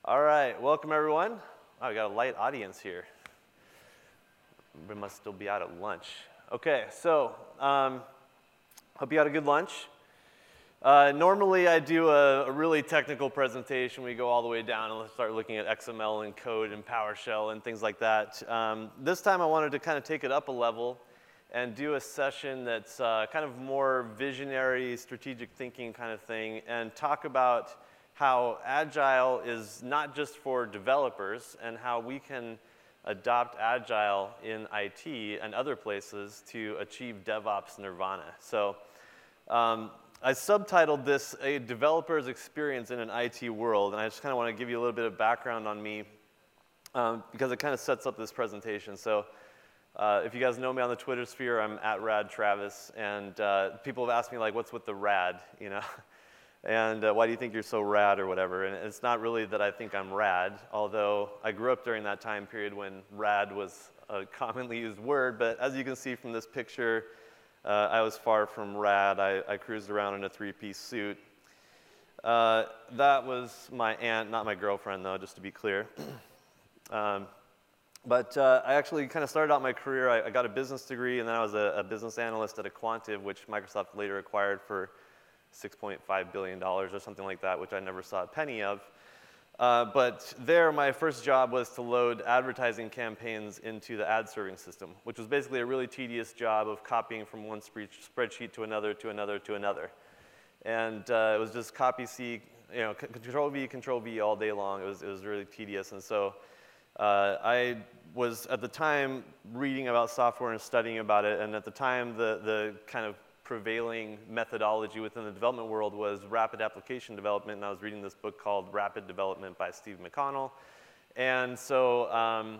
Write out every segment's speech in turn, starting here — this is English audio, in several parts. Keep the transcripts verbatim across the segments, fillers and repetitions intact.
All right, welcome everyone. Wow, we got a light audience here. We must still be out at lunch. Okay, so um, hope you had a good lunch. Uh, normally I do a, a really technical presentation. We go all the way down and start looking at X M L and code and PowerShell and things like that. Um, this time I wanted to kind of take it up a level and do a session that's uh, kind of more visionary, strategic thinking kind of thing, and talk about how Agile is not just for developers and how we can adopt Agile in I T and other places to achieve DevOps nirvana. So um, I subtitled this A Developer's Experience in an I T World, and I just kind of want to give you a little bit of background on me um, because it kind of sets up this presentation. So uh, if you guys know me on the Twitter sphere, I'm at Rad Travis, and uh, people have asked me, like, what's with the rad, you know? And uh, why do you think you're so rad or whatever? And it's not really that I think I'm rad, although I grew up during that time period when rad was a commonly used word. But as you can see from this picture, uh, I was far from rad. I, I cruised around in a three-piece suit. Uh, that was my aunt, not my girlfriend, though, just to be clear. um, but uh, I actually kind of started out my career. I, I got a business degree, and then I was a, a business analyst at Aquantive, which Microsoft later acquired for six point five billion dollars or something like that, which I never saw a penny of. Uh, but there, my first job was to load advertising campaigns into the ad serving system, which was basically a really tedious job of copying from one spreadsheet to another, to another, to another. And uh, it was just copy C, you know, control V, control V all day long. It was, it was really tedious. And so uh, I was, at the time, reading about software and studying about it. And at the time, the, the kind of prevailing methodology within the development world was rapid application development, and I was reading this book called Rapid Development by Steve McConnell. And so, um,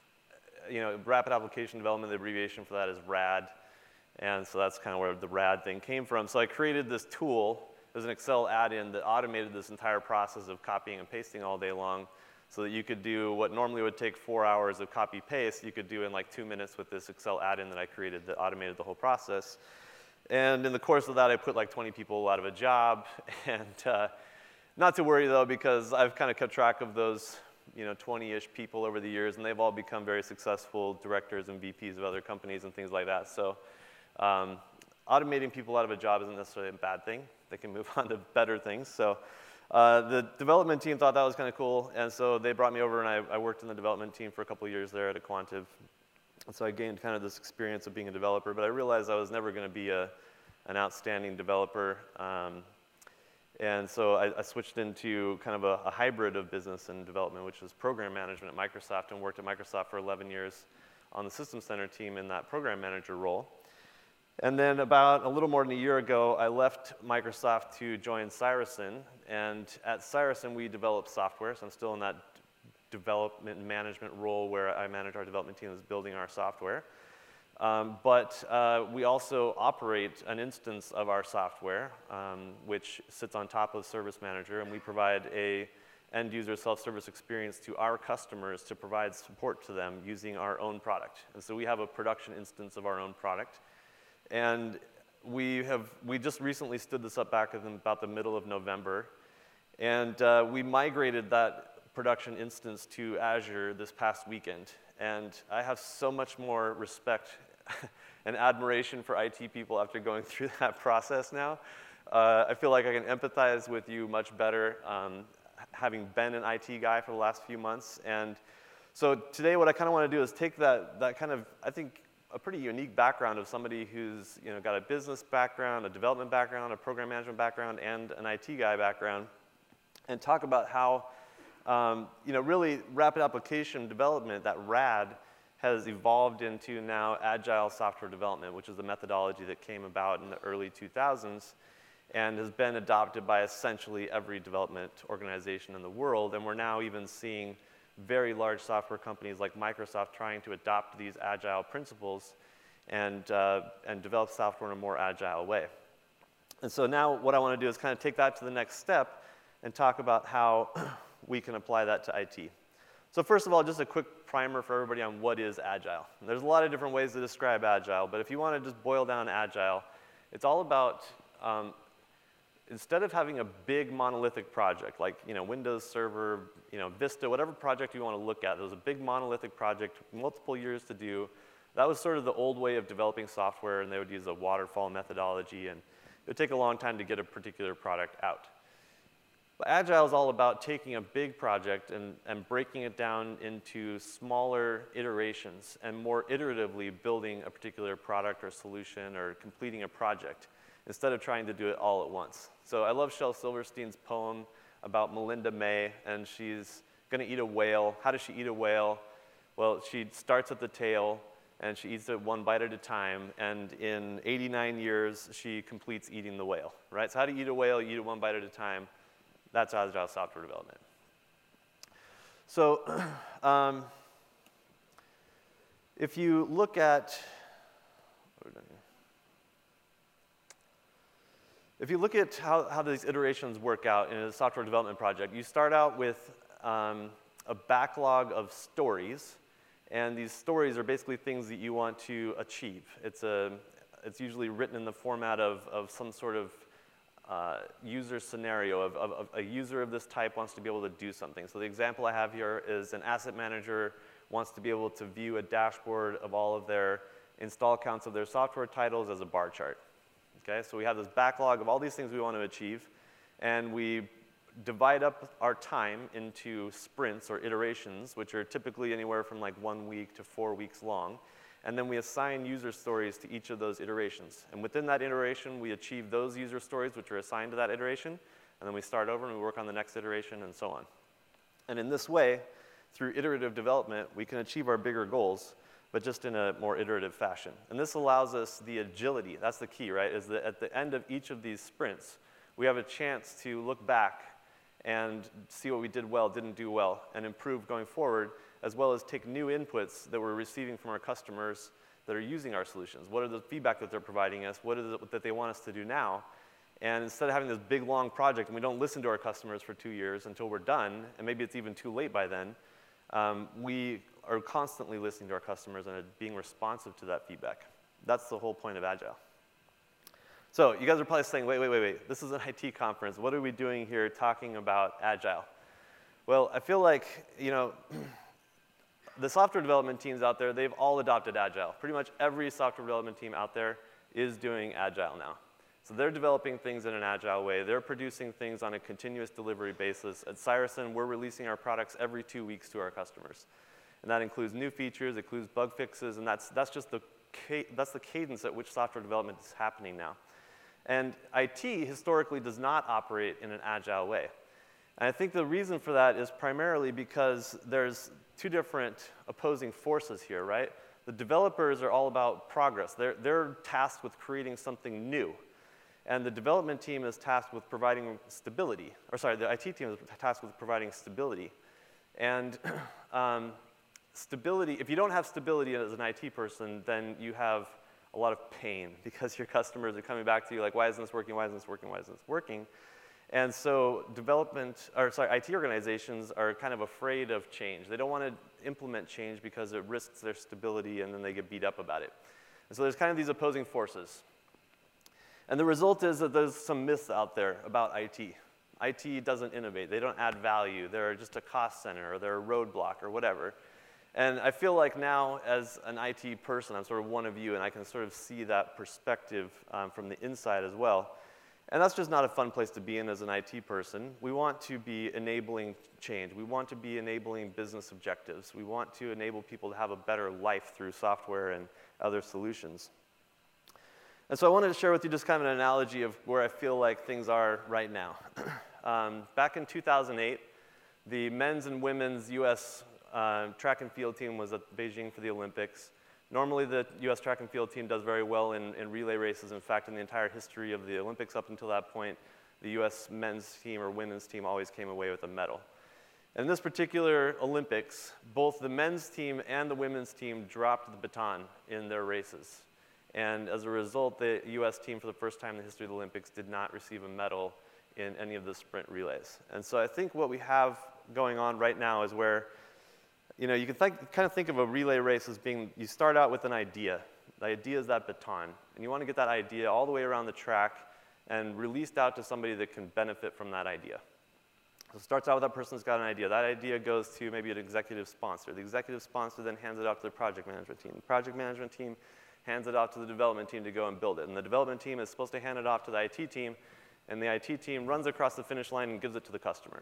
you know, rapid application development, the abbreviation for that is RAD, and so that's kind of where the RAD thing came from. So I created this tool. It was an Excel add-in that automated this entire process of copying and pasting all day long, so that you could do what normally would take four hours of copy-paste, you could do in like two minutes with this Excel add-in that I created that automated the whole process. And in the course of that, I put like twenty people out of a job. And uh, not to worry, though, because I've kind of kept track of those, you know, twenty-ish people over the years, and they've all become very successful directors and V Ps of other companies and things like that. So um, automating people out of a job isn't necessarily a bad thing. They can move on to better things. So uh, the development team thought that was kind of cool, and so they brought me over, and I, I worked in the development team for a couple of years there at Aquantive. And so I gained kind of this experience of being a developer, but I realized I was never going to be a, an outstanding developer. Um, and so I, I switched into kind of a, a hybrid of business and development, which was program management at Microsoft, and worked at Microsoft for eleven years on the System Center team in that program manager role. And then about a little more than a year ago, I left Microsoft to join Cyrusyn. And at Cyrusyn, we develop software, so I'm still in that development management role where I manage our development team that's building our software. Um, but uh, we also operate an instance of our software, um, which sits on top of Service Manager, and we provide a end-user self-service experience to our customers to provide support to them using our own product. And so we have a production instance of our own product. And we have we just recently stood this up back in about the middle of November, and uh, we migrated that production instance to Azure this past weekend. And I have so much more respect and admiration for I T people after going through that process now. Uh, I feel like I can empathize with you much better, um, having been an I T guy for the last few months. And so today what I kind of want to do is take that, that kind of, I think, a pretty unique background of somebody who's, you know, got a business background, a development background, a program management background, and an I T guy background, and talk about how Um, you know, really rapid application development, that RAD, has evolved into now agile software development, which is the methodology that came about in the early two thousands and has been adopted by essentially every development organization in the world. And we're now even seeing very large software companies like Microsoft trying to adopt these agile principles and, uh, and develop software in a more agile way. And so now what I want to do is kind of take that to the next step and talk about how we can apply that to I T. So first of all, just a quick primer for everybody on what is Agile. And there's a lot of different ways to describe Agile, but if you want to just boil down Agile, it's all about um, instead of having a big monolithic project, like you know, Windows Server, you know, Vista, whatever project you want to look at, there was a big monolithic project, multiple years to do. That was sort of the old way of developing software, and they would use a waterfall methodology, and it would take a long time to get a particular product out. But Agile is all about taking a big project and, and breaking it down into smaller iterations and more iteratively building a particular product or solution or completing a project instead of trying to do it all at once. So I love Shel Silverstein's poem about Melinda May, and she's gonna eat a whale. How does she eat a whale? Well, she starts at the tail, and she eats it one bite at a time, and in eighty-nine years, she completes eating the whale, right? So how do you eat a whale? You eat it one bite at a time. That's Agile software development. So um, if you look at, what are we doing here? If you look at how, how these iterations work out in a software development project, you start out with um, a backlog of stories. And these stories are basically things that you want to achieve. It's, a, it's usually written in the format of, of some sort of uh, user scenario of, of, of a user of this type wants to be able to do something. So the example I have here is an asset manager wants to be able to view a dashboard of all of their install counts of their software titles as a bar chart. Okay, so we have this backlog of all these things we want to achieve, and we divide up our time into sprints or iterations, which are typically anywhere from like one week to four weeks long. And then we assign user stories to each of those iterations. And within that iteration, we achieve those user stories which are assigned to that iteration. And then we start over and we work on the next iteration and so on. And in this way, through iterative development, we can achieve our bigger goals, but just in a more iterative fashion. And this allows us the agility. That's the key, right? Is that at the end of each of these sprints, we have a chance to look back and see what we did well, didn't do well, and improve going forward, as well as take new inputs that we're receiving from our customers that are using our solutions. What are the feedback that they're providing us? What is it that they want us to do now? And instead of having this big, long project, and we don't listen to our customers for two years until we're done, and maybe it's even too late by then, um, we are constantly listening to our customers and being responsive to that feedback. That's the whole point of Agile. So you guys are probably saying, wait, wait, wait, wait, this is an I T conference. What are we doing here talking about Agile? Well, I feel like, you know, the software development teams out there, they've all adopted Agile. Pretty much every software development team out there is doing Agile now. So they're developing things in an Agile way. They're producing things on a continuous delivery basis. At Cyerson, we're releasing our products every two weeks to our customers. And that includes new features, it includes bug fixes, and that's, that's just the, that's the cadence at which software development is happening now. And I T historically does not operate in an Agile way. And I think the reason for that is primarily because there's two different opposing forces here, right? The developers are all about progress. They're, they're tasked with creating something new. And the development team is tasked with providing stability. Or sorry, the I T team is tasked with providing stability. And um, stability, if you don't have stability as an I T person, then you have a lot of pain because your customers are coming back to you like, why isn't this working, why isn't this working, why isn't this working? And so development, or sorry, I T organizations are kind of afraid of change. They don't want to implement change because it risks their stability and then they get beat up about it. And so there's kind of these opposing forces. And the result is that there's some myths out there about I T. I T doesn't innovate, they don't add value, they're just a cost center or they're a roadblock or whatever. And I feel like now, as an I T person, I'm sort of one of you, and I can sort of see that perspective um, from the inside as well. And that's just not a fun place to be in as an I T person. We want to be enabling change. We want to be enabling business objectives. We want to enable people to have a better life through software and other solutions. And so I wanted to share with you just kind of an analogy of where I feel like things are right now. um, back in two thousand eight, the men's and women's U S Uh, track and field team was at Beijing for the Olympics. Normally the U S track and field team does very well in, in relay races. In fact, in the entire history of the Olympics up until that point, the U S men's team or women's team always came away with a medal. In this particular Olympics, both the men's team and the women's team dropped the baton in their races. And as a result, the U S team, for the first time in the history of the Olympics, did not receive a medal in any of the sprint relays. And so I think what we have going on right now is where, you know, you can think, kind of think of a relay race as being, you start out with an idea. The idea is that baton. And you want to get that idea all the way around the track and released out to somebody that can benefit from that idea. So it starts out with that person that's got an idea. That idea goes to maybe an executive sponsor. The executive sponsor then hands it off to the project management team. The project management team hands it off to the development team to go and build it. And the development team is supposed to hand it off to the I T team, and the I T team runs across the finish line and gives it to the customer.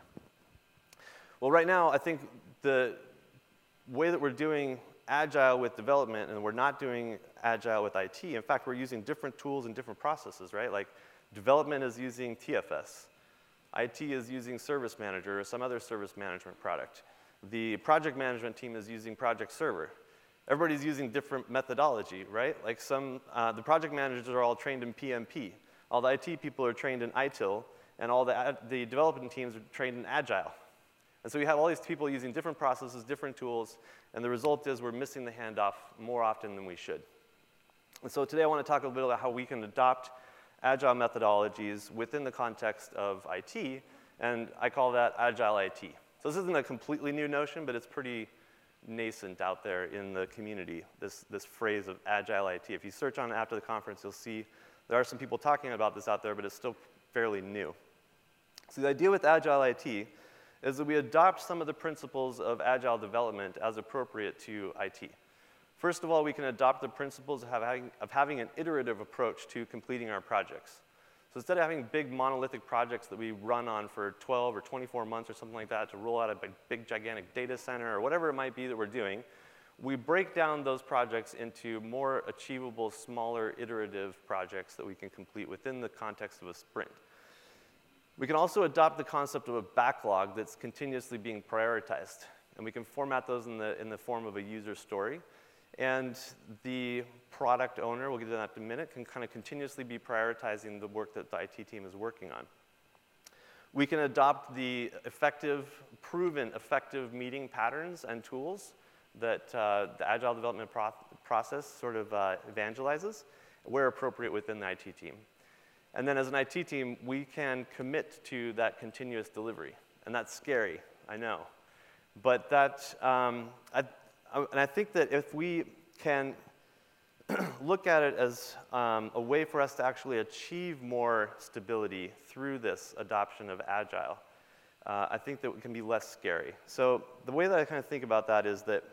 Well, right now, I think the way that we're doing Agile with development, and we're not doing Agile with I T. In fact, we're using different tools and different processes, right? Like development is using T F S. I T is using Service Manager or some other service management product. The project management team is using Project Server. Everybody's using different methodology, right? Like some, uh, the project managers are all trained in P M P. All the I T people are trained in I T I L, and all the, the development teams are trained in Agile. And so we have all these people using different processes, different tools, and the result is we're missing the handoff more often than we should. And so today I want to talk a little bit about how we can adopt Agile methodologies within the context of I T, and I call that Agile I T. So this isn't a completely new notion, but it's pretty nascent out there in the community, this, this phrase of Agile I T. If you search on it after the conference, you'll see there are some people talking about this out there, but it's still fairly new. So the idea with Agile I T is that we adopt some of the principles of Agile development as appropriate to I T. First of all, we can adopt the principles of having, of having an iterative approach to completing our projects. So instead of having big monolithic projects that we run on for twelve or twenty-four months or something like that to roll out a big, big gigantic data center or whatever it might be that we're doing, we break down those projects into more achievable, smaller, iterative projects that we can complete within the context of a sprint. We can also adopt the concept of a backlog that's continuously being prioritized. And we can format those in the, in the form of a user story. And the product owner, we'll get to that in a minute, can kind of continuously be prioritizing the work that the I T team is working on. We can adopt the effective, proven effective meeting patterns and tools that uh, the Agile development pro process sort of uh, evangelizes, where appropriate within the I T team. And then as an I T team, we can commit to that continuous delivery. And that's scary, I know. But that, um, I, and I think that if we can look at it as um, a way for us to actually achieve more stability through this adoption of Agile, uh, I think that it can be less scary. So the way that I kind of think about that is that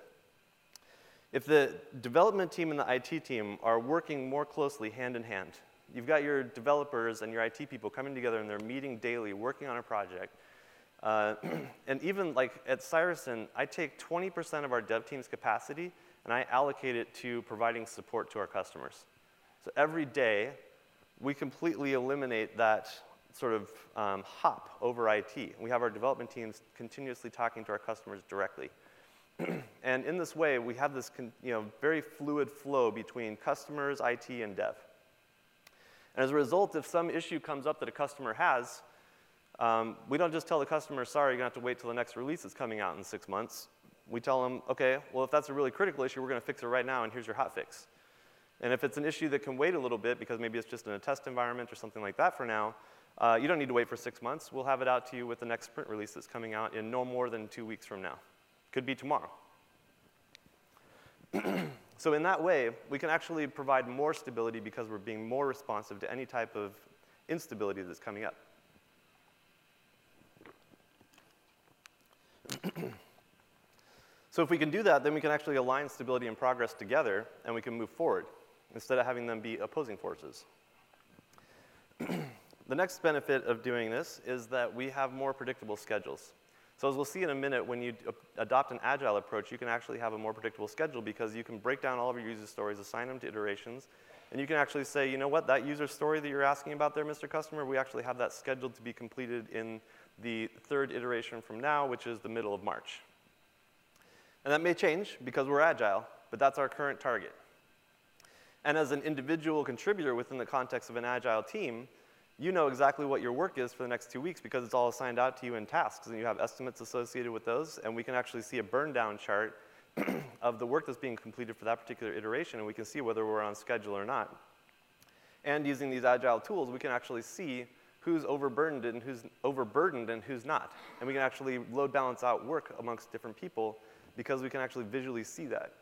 if the development team and the I T team are working more closely hand in hand, you've got your developers and your I T people coming together and they're meeting daily, working on a project. Uh, and even like at Cyerson, I take twenty percent of our dev team's capacity and I allocate it to providing support to our customers. So every day, we completely eliminate that sort of um, hop over I T. We have our development teams continuously talking to our customers directly. And in this way, we have this you know, very fluid flow between customers, I T, and dev. And as a result, if some issue comes up that a customer has, um, we don't just tell the customer, sorry, you're going to have to wait till the next release that's coming out in six months. We tell them, OK, well, if that's a really critical issue, we're going to fix it right now, and here's your hot fix. And if it's an issue that can wait a little bit because maybe it's just in a test environment or something like that for now, uh, you don't need to wait for six months. We'll have it out to you with the next sprint release that's coming out in no more than two weeks from now. Could be tomorrow. So in that way, we can actually provide more stability because we're being more responsive to any type of instability that's coming up. So if we can do that, then we can actually align stability and progress together, and we can move forward instead of having them be opposing forces. The next benefit of doing this is that we have more predictable schedules. So as we'll see in a minute, when you adopt an Agile approach, you can actually have a more predictable schedule because you can break down all of your user stories, assign them to iterations, and you can actually say, you know what, that user story that you're asking about there, Mister Customer, we actually have that scheduled to be completed in the third iteration from now, which is the middle of March. And that may change because we're Agile, but that's our current target. And as an individual contributor within the context of an Agile team, you know exactly what your work is for the next two weeks because it's all assigned out to you in tasks, and you have estimates associated with those, and we can actually see a burn down chart of the work that's being completed for that particular iteration, and we can see whether we're on schedule or not. And using these Agile tools, we can actually see who's overburdened and who's overburdened and who's not. And we can actually load balance out work amongst different people because we can actually visually see that.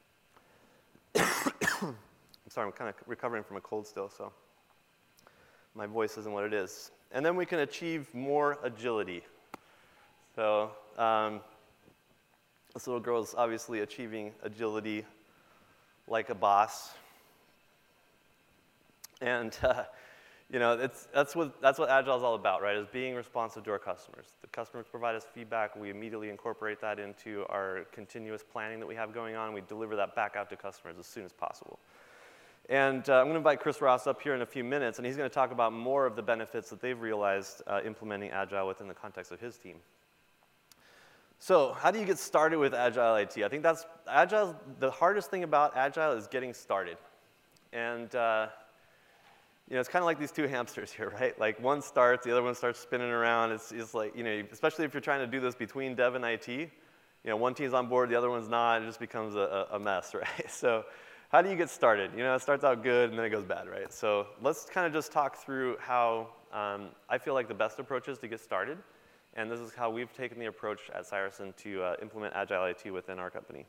I'm sorry, I'm kind of recovering from a cold still, so My voice isn't what it is. And then we can achieve more agility. So um, this little girl is obviously achieving agility like a boss. And uh, you know, it's, that's, what, that's what Agile is all about, right, is being responsive to our customers. The customers provide us feedback. We immediately incorporate that into our continuous planning that we have going on. We deliver that back out to customers as soon as possible. And uh, I'm going to invite Chris Ross up here in a few minutes, and he's going to talk about more of the benefits that they've realized uh, implementing Agile within the context of his team. So how do you get started with Agile I T? I think that's, Agile, the hardest thing about Agile is getting started. And uh, you know, it's kind of like these two hamsters here, right? Like one starts, the other one starts spinning around. It's, it's like, you know, especially if you're trying to do this between dev and I T, you know, one team's on board, the other one's not, it just becomes a, a mess, right? So how do you get started? You know, it starts out good and then it goes bad, right? So let's kind of just talk through how um, I feel like the best approach is to get started. And this is how we've taken the approach at Cyerson to uh, implement Agile I T within our company.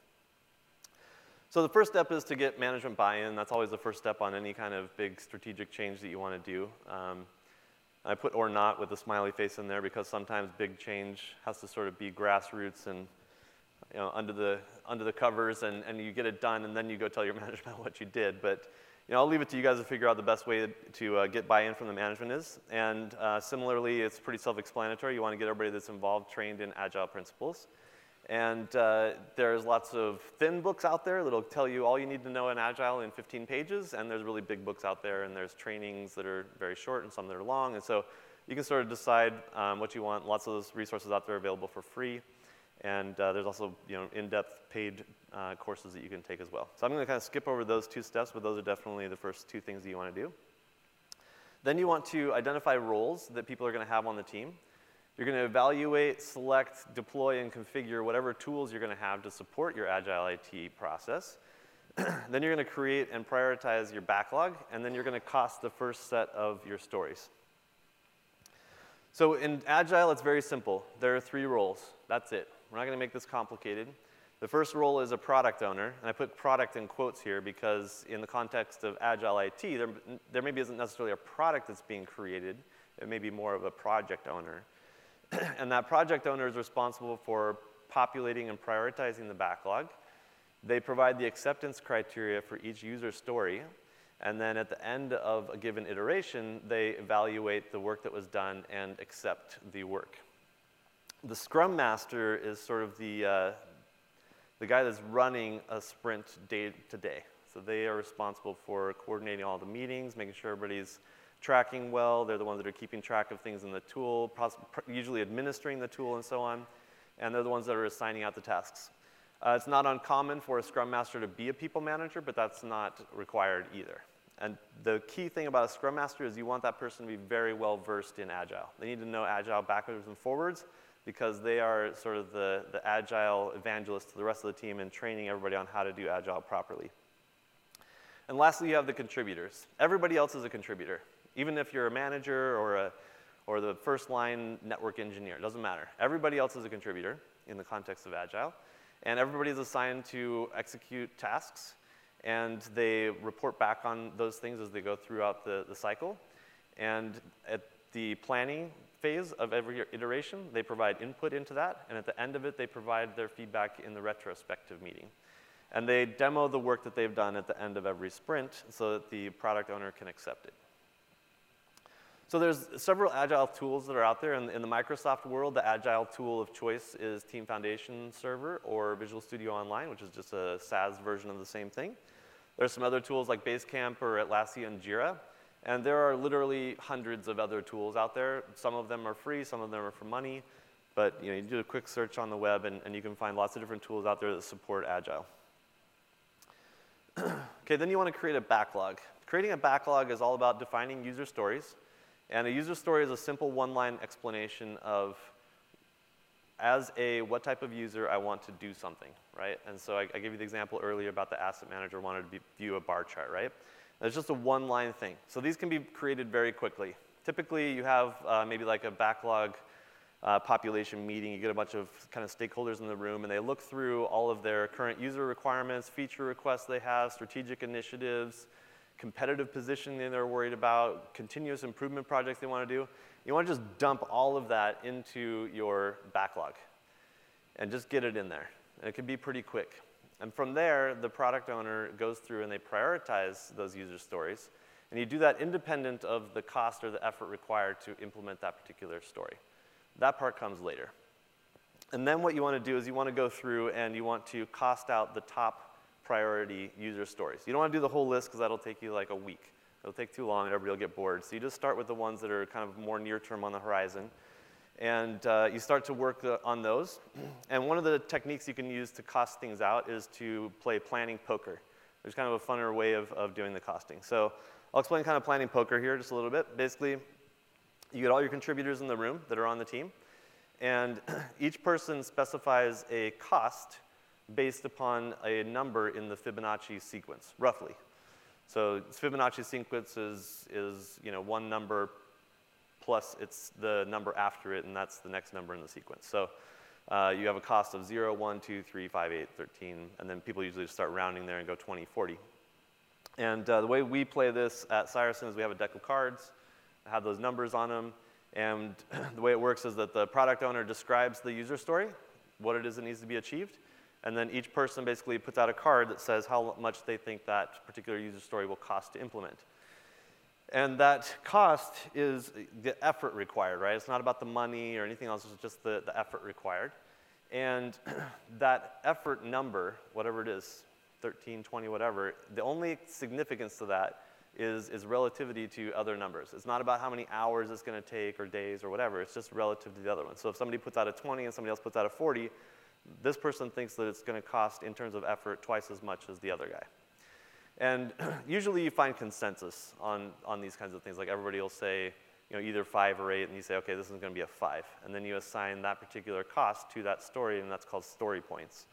So the first step is to get management buy-in. That's always the first step on any kind of big strategic change that you want to do. Um, I put or not with a smiley face in there because sometimes big change has to sort of be grassroots and, you know, under the, under the covers, and, and you get it done, and then you go tell your management what you did. But you know, I'll leave it to you guys to figure out the best way to uh, get buy-in from the management is. And uh, similarly, it's pretty self-explanatory. You want to get everybody that's involved trained in Agile principles. And uh, there's lots of thin books out there that'll tell you all you need to know in Agile in fifteen pages, and there's really big books out there, and there's trainings that are very short and some that are long. And so you can sort of decide um, what you want. Lots of those resources out there are available for free. And uh, there's also, you know, in-depth paid uh, courses that you can take as well. So I'm going to kind of skip over those two steps, but those are definitely the first two things that you want to do. Then you want to identify roles that people are going to have on the team. You're going to evaluate, select, deploy, and configure whatever tools you're going to have to support your Agile I T process. Then you're going to create and prioritize your backlog, and then you're going to cost the first set of your stories. So in Agile, it's very simple. There are three roles. That's it. We're not going to make this complicated. The first role is a product owner, and I put product in quotes here because in the context of Agile I T, there, there maybe isn't necessarily a product that's being created. It may be more of a project owner. And that project owner is responsible for populating and prioritizing the backlog. They provide the acceptance criteria for each user story. And then at the end of a given iteration, they evaluate the work that was done and accept the work. The Scrum Master is sort of the, uh, the guy that's running a sprint day to day. So they are responsible for coordinating all the meetings, making sure everybody's tracking well. They're the ones that are keeping track of things in the tool, usually administering the tool and so on. And they're the ones that are assigning out the tasks. Uh, it's not uncommon for a Scrum Master to be a people manager, but that's not required either. And the key thing about a Scrum Master is you want that person to be very well versed in Agile. They need to know Agile backwards and forwards because they are sort of the, the Agile evangelists to the rest of the team and training everybody on how to do Agile properly. And lastly, you have the contributors. Everybody else is a contributor. Even if you're a manager or, a, or the first line network engineer, it doesn't matter. Everybody else is a contributor in the context of Agile. And everybody is assigned to execute tasks. And they report back on those things as they go throughout the, the cycle. And at the planning phase of every iteration, they provide input into that. And at the end of it, they provide their feedback in the retrospective meeting. And they demo the work that they've done at the end of every sprint so that the product owner can accept it. So there's several Agile tools that are out there. In, in the Microsoft world, the Agile tool of choice is Team Foundation Server or Visual Studio Online, which is just a SaaS version of the same thing. There's some other tools like Basecamp or Atlassian and Jira. And there are literally hundreds of other tools out there. Some of them are free, some of them are for money. But you know, you do a quick search on the web and, and you can find lots of different tools out there that support Agile. Okay, then you want to create a backlog. Creating a backlog is all about defining user stories. And a user story is a simple one-line explanation of, as a what type of user I want to do something, right? And so I, I gave you the example earlier about the asset manager wanted to be, view a bar chart, right? And it's just a one-line thing. So these can be created very quickly. Typically, you have uh, maybe like a backlog uh, population meeting. You get a bunch of kind of stakeholders in the room, and they look through all of their current user requirements, feature requests they have, strategic initiatives, competitive positioning they're worried about, continuous improvement projects they want to do. You want to just dump all of that into your backlog and just get it in there. And it can be pretty quick. And from there, the product owner goes through and they prioritize those user stories. And you do that independent of the cost or the effort required to implement that particular story. That part comes later. And then what you want to do is you want to go through and you want to cost out the top priority user stories. You don't want to do the whole list because that'll take you like a week. It'll take too long and everybody will get bored. So you just start with the ones that are kind of more near term on the horizon. And uh, you start to work the, on those. And one of the techniques you can use to cost things out is to play planning poker. There's kind of a funner way of, of doing the costing. So I'll explain kind of planning poker here just a little bit. Basically, you get all your contributors in the room that are on the team. And each person specifies a cost based upon a number in the Fibonacci sequence, roughly. So Fibonacci sequence is, is you know, one number plus it's the number after it, and that's the next number in the sequence. So uh, you have a cost of zero, one, two, three, five, eight, thirteen, and then people usually just start rounding there and go twenty, forty. And uh, the way we play this at Syrison is we have a deck of cards, have those numbers on them, and the way it works is that the product owner describes the user story, what it is that needs to be achieved, and then each person basically puts out a card that says how much they think that particular user story will cost to implement. And that cost is the effort required, right? It's not about the money or anything else, it's just the, the effort required. And that effort number, whatever it is, thirteen, twenty, whatever, the only significance to that is, is relativity to other numbers. It's not about how many hours it's going to take or days or whatever. It's just relative to the other one. So if somebody puts out a twenty and somebody else puts out a forty, this person thinks that it's going to cost, in terms of effort, twice as much as the other guy. And usually you find consensus on, on these kinds of things. Like everybody will say, you know, either five or eight, and you say, okay, this is going to be a five. And then you assign that particular cost to that story, and that's called story points.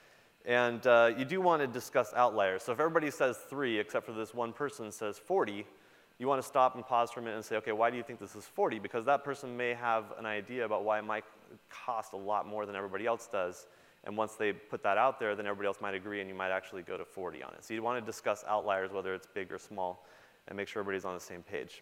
And uh, you do want to discuss outliers. So if everybody says three, except for this one person says forty, you want to stop and pause for a minute and say, okay, why do you think this is forty? Because that person may have an idea about why it might cost a lot more than everybody else does. And once they put that out there, then everybody else might agree, and you might actually go to forty on it. So you want to discuss outliers, whether it's big or small, and make sure everybody's on the same page.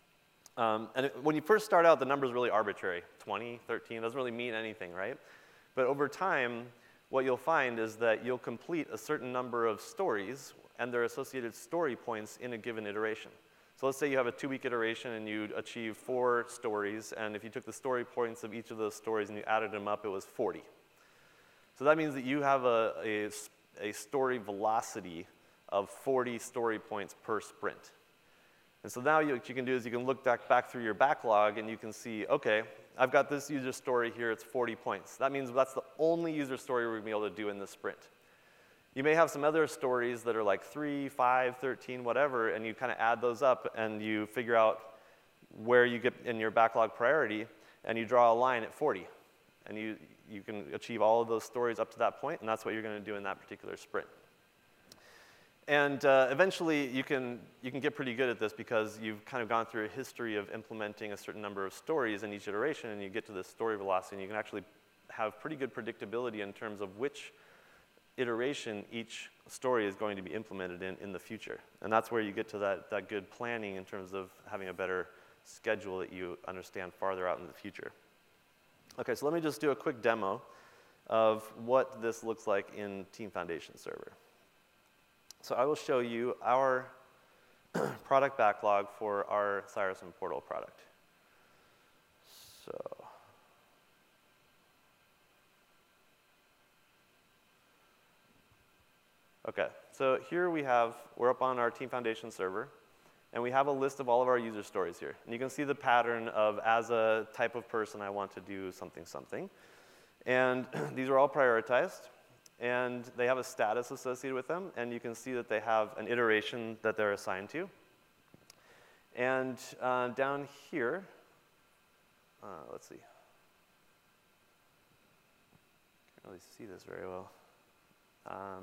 Um, and it, when you first start out, the number's really arbitrary. twenty, thirteen, doesn't really mean anything, right? But over time, what you'll find is that you'll complete a certain number of stories and their associated story points in a given iteration. So let's say you have a two-week iteration and you achieve four stories, and if you took the story points of each of those stories and you added them up, it was forty. So that means that you have a, a, a story velocity of forty story points per sprint. And so now you, what you can do is you can look back, back through your backlog and you can see, okay, I've got this user story here, it's forty points. That means that's the only user story we're going to be able to do in this sprint. You may have some other stories that are like three, five, thirteen, whatever, and you kind of add those up and you figure out where you get in your backlog priority, and you draw a line at forty. And you, you can achieve all of those stories up to that point, and that's what you're going to do in that particular sprint. And uh, eventually, you can, you can get pretty good at this because you've kind of gone through a history of implementing a certain number of stories in each iteration, and you get to this story velocity, and you can actually have pretty good predictability in terms of which iteration each story is going to be implemented in in the future. And that's where you get to that, that good planning in terms of having a better schedule that you understand farther out in the future. Okay, so let me just do a quick demo of what this looks like in Team Foundation Server. So I will show you our product backlog for our Syrison Portal product. So, okay, so here we have, we're up on our Team Foundation server, and we have a list of all of our user stories here. And you can see the pattern of, as a type of person, I want to do something, something. And these are all prioritized, and they have a status associated with them, and you can see that they have an iteration that they're assigned to. And uh, down here, uh, let's see. Can't really see this very well. Um,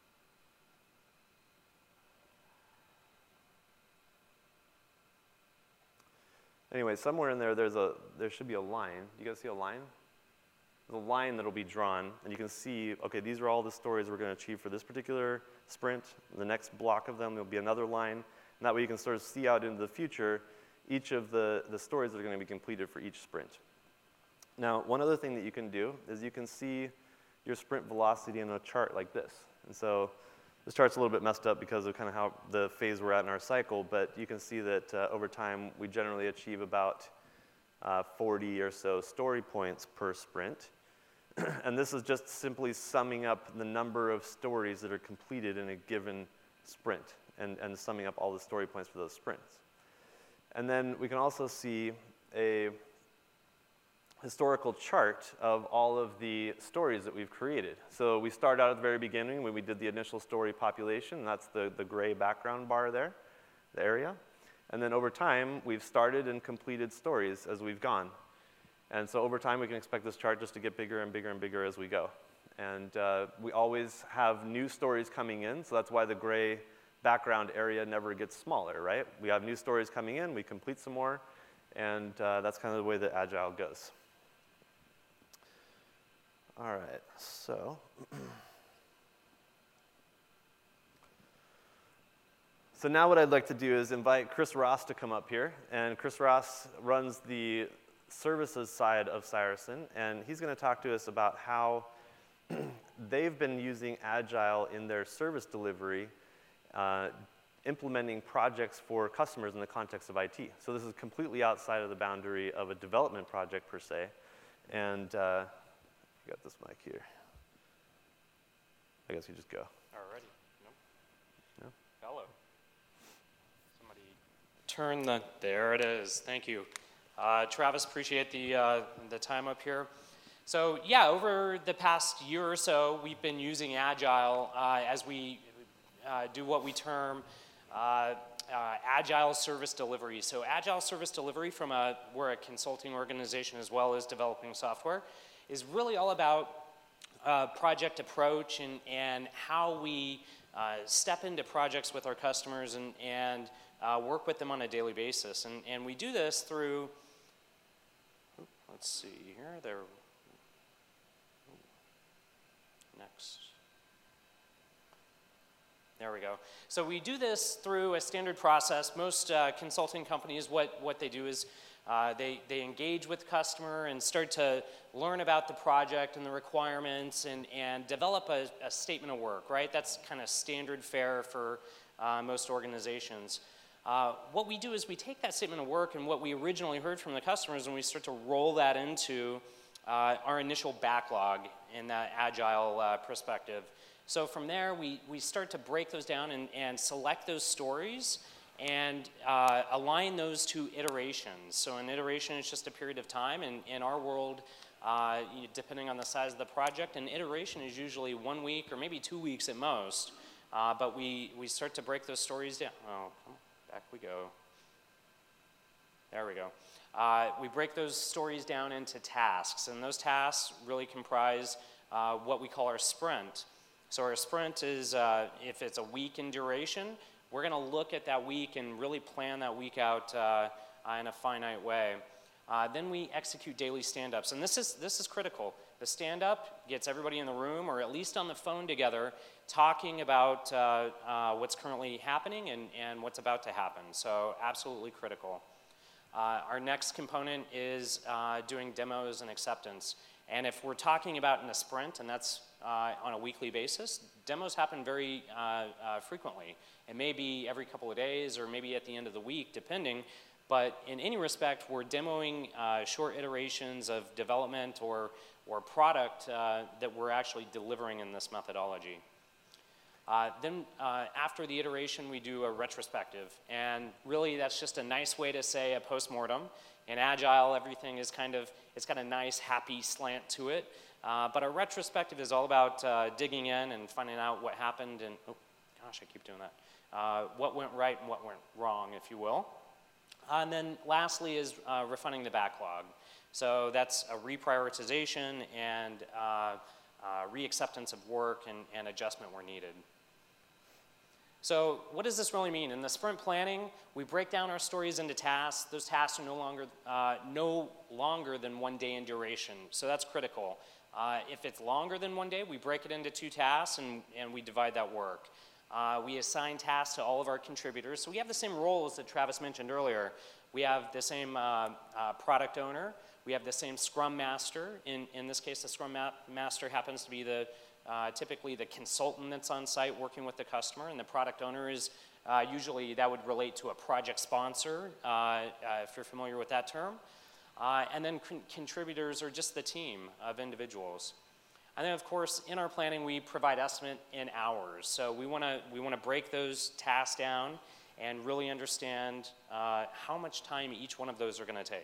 Anyway, somewhere in there, there's a, there should be a line. You guys see a line? There's a line that'll be drawn, and you can see, okay, these are all the stories we're going to achieve for this particular sprint. The next block of them, there'll be another line, And that way you can sort of see out into the future each of the, the stories that are going to be completed for each sprint. Now, one other thing that you can do is you can see your sprint velocity in a chart like this. And so this chart's a little bit messed up because of kind of how the phase we're at in our cycle, but you can see that uh, over time we generally achieve about uh, forty or so story points per sprint. And this is just simply summing up the number of stories that are completed in a given sprint and, and summing up all the story points for those sprints. And then we can also see a historical chart of all of the stories that we've created. So we start out at the very beginning when we did the initial story population, and that's the, the gray background bar there, the area. And then over time, we've started and completed stories as we've gone. And so over time, we can expect this chart just to get bigger and bigger and bigger as we go. And uh, we always have new stories coming in, so that's why the gray background area never gets smaller, right? We have new stories coming in, we complete some more, and uh, that's kind of the way that Agile goes. All right, so. So now what I'd like to do is invite Chris Ross to come up here, and Chris Ross runs the services side of Cyerson, and he's going to talk to us about how they've been using Agile in their service delivery, uh, implementing projects for customers in the context of I T. So this is completely outside of the boundary of a development project per se, and uh, I got this mic here. I guess you just go. Alrighty. Nope. No? Hello. Somebody turn the, there it is. Thank you. Uh, Travis, appreciate the, uh, the time up here. So yeah, over the past year or so, we've been using Agile uh, as we uh, do what we term uh, uh, Agile service delivery. So Agile service delivery from a, we're a consulting organization as well as developing software, is really all about uh, project approach and, and how we uh, step into projects with our customers and, and uh, work with them on a daily basis. And, and we do this through, let's see here, there, next. There we go. So we do this through a standard process. Most uh, consulting companies, what, what they do is uh, they, they engage with the customer and start to learn about the project and the requirements and, and develop a, a statement of work, right? That's kind of standard fare for uh, most organizations. Uh, what we do is we take that statement of work and what we originally heard from the customers and we start to roll that into uh, our initial backlog in that Agile uh, perspective. So from there, we, we start to break those down and, and select those stories and uh, align those to iterations. So an iteration is just a period of time. And in our world, uh, depending on the size of the project, an iteration is usually one week or maybe two weeks at most. Uh, but we, we start to break those stories down. Oh, come on, back we go. There we go. Uh, we break those stories down into tasks, and those tasks really comprise uh, what we call our sprint. So our sprint is, uh, if it's a week in duration, we're going to look at that week and really plan that week out uh, in a finite way. Uh, then we execute daily stand-ups, and this is, this is critical. The stand-up gets everybody in the room, or at least on the phone together, talking about uh, uh, what's currently happening and, and what's about to happen. So absolutely critical. Uh, our next component is uh, doing demos and acceptance. And if we're talking about in a sprint, and that's uh, on a weekly basis, demos happen very uh, uh, frequently. It may be every couple of days or maybe at the end of the week, depending. But in any respect, we're demoing uh, short iterations of development or, or product uh, that we're actually delivering in this methodology. Uh, then uh, after the iteration, we do a retrospective. And really, that's just a nice way to say a postmortem. In Agile, everything is kind of, it's got a nice, happy slant to it. Uh, but a retrospective is all about uh, digging in and finding out what happened and, oh, gosh, I keep doing that. Uh, what went right and what went wrong, if you will. Uh, and then lastly is uh, refining the backlog. So that's a reprioritization and uh, uh, reacceptance of work and, and adjustment where needed. So what does this really mean? In the sprint planning, we break down our stories into tasks. Those tasks are no longer, uh, no longer than one day in duration. So that's critical. Uh, if it's longer than one day, we break it into two tasks and, and we divide that work. Uh, we assign tasks to all of our contributors. So we have the same roles that Travis mentioned earlier. We have the same uh, uh, product owner. We have the same Scrum Master. In, in this case, the Scrum ma Master happens to be the, uh, typically the consultant that's on site working with the customer, and the product owner is uh, usually, that would relate to a project sponsor, uh, uh, if you're familiar with that term. Uh, and then con contributors are just the team of individuals. And then, of course, in our planning, we provide estimate in hours. So we want to we want to break those tasks down and really understand uh, how much time each one of those are going to take.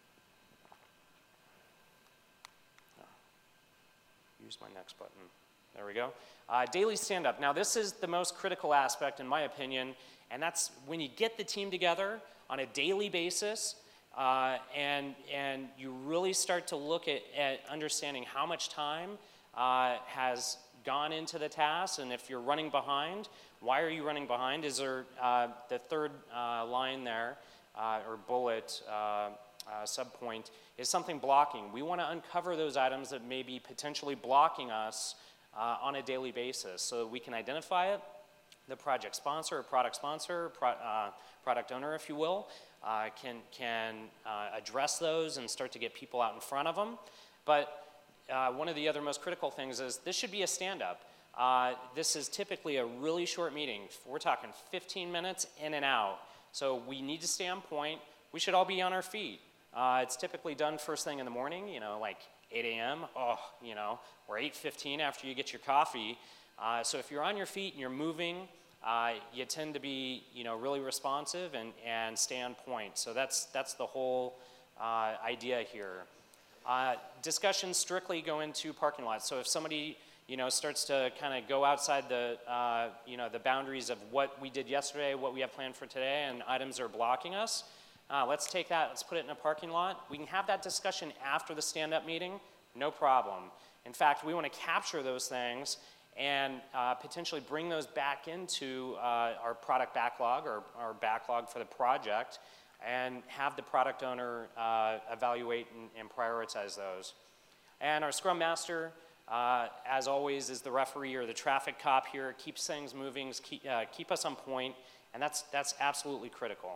Use my next button. There we go. Uh, daily stand-up. Now, this is the most critical aspect, in my opinion, and that's when you get the team together on a daily basis, uh, and and you really start to look at, at understanding how much time Uh, has gone into the task, and if you're running behind, why are you running behind? Is there uh, the third uh, line there, uh, or bullet, uh, uh, subpoint, is something blocking? We want to uncover those items that may be potentially blocking us uh, on a daily basis so we can identify it. The project sponsor or product sponsor, pro uh, product owner, if you will, uh, can, can uh, address those and start to get people out in front of them. But Uh, one of the other most critical things is this should be a stand-up. Uh, this is typically a really short meeting. We're talking fifteen minutes in and out. So we need to stay on point. We should all be on our feet. Uh, it's typically done first thing in the morning, you know, like eight A M Oh, you know, or eight fifteen after you get your coffee. Uh, so if you're on your feet and you're moving, uh, you tend to be, you know, really responsive and, and stay on point. So that's, that's the whole uh, idea here. Uh, discussions strictly go into parking lots. So if somebody, you know, starts to kind of go outside the, uh, you know, the boundaries of what we did yesterday, what we have planned for today, and items are blocking us, uh, let's take that, let's put it in a parking lot. We can have that discussion after the stand-up meeting, no problem. In fact, we want to capture those things and uh, potentially bring those back into uh, our product backlog or our backlog for the project, and have the product owner uh, evaluate and, and prioritize those. And our Scrum Master, uh, as always, is the referee or the traffic cop here, keeps things moving, keep, uh, keep us on point, and that's, that's absolutely critical.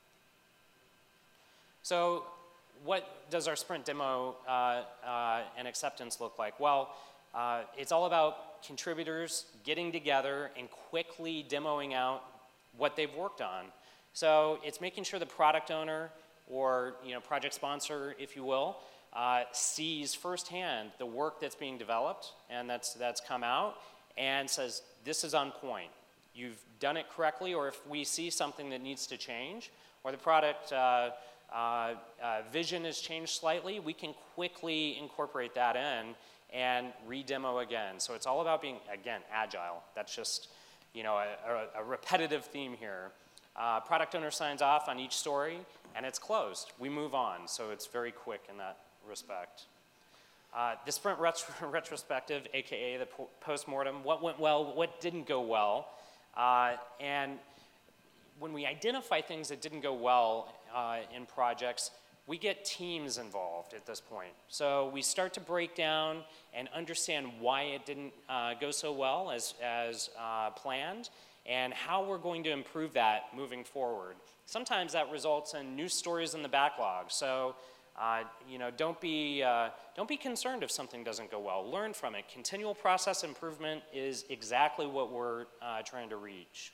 So what does our sprint demo uh, uh, and acceptance look like? Well, uh, it's all about contributors getting together and quickly demoing out what they've worked on. So it's making sure the product owner or, you know, project sponsor, if you will, uh, sees firsthand the work that's being developed and that's, that's come out and says, this is on point. You've done it correctly, or if we see something that needs to change, or the product uh, uh, uh, vision has changed slightly, we can quickly incorporate that in and re-demo again. So it's all about being, again, agile. That's just, you know, a, a, a repetitive theme here. Uh, product owner signs off on each story, and it's closed. We move on, so it's very quick in that respect. Uh, the sprint retro retrospective, A K A the po postmortem, what went well, what didn't go well, uh, and when we identify things that didn't go well uh, in projects, we get teams involved at this point. So we start to break down and understand why it didn't uh, go so well as, as uh, planned, and how we're going to improve that moving forward. Sometimes that results in new stories in the backlog. So, uh, you know, don't be, uh, don't be concerned if something doesn't go well. Learn from it. Continual process improvement is exactly what we're uh, trying to reach.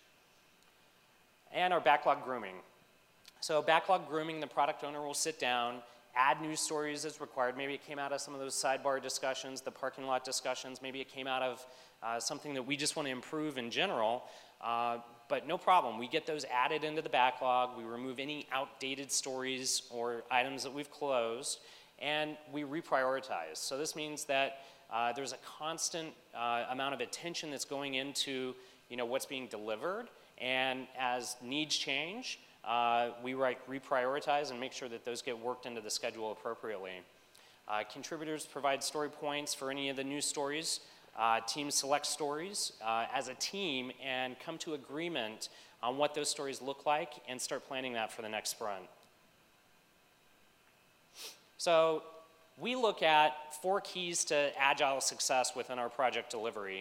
And our backlog grooming. So backlog grooming, the product owner will sit down, add new stories as required. Maybe it came out of some of those sidebar discussions, the parking lot discussions. Maybe it came out of uh, something that we just want to improve in general. Uh, but no problem, we get those added into the backlog, we remove any outdated stories or items that we've closed, and we reprioritize. So this means that uh, there's a constant uh, amount of attention that's going into, you know, what's being delivered, and as needs change, uh, we reprioritize and make sure that those get worked into the schedule appropriately. Uh, contributors provide story points for any of the new stories. Uh, teams select stories uh, as a team and come to agreement on what those stories look like and start planning that for the next sprint. So we look at four keys to agile success within our project delivery.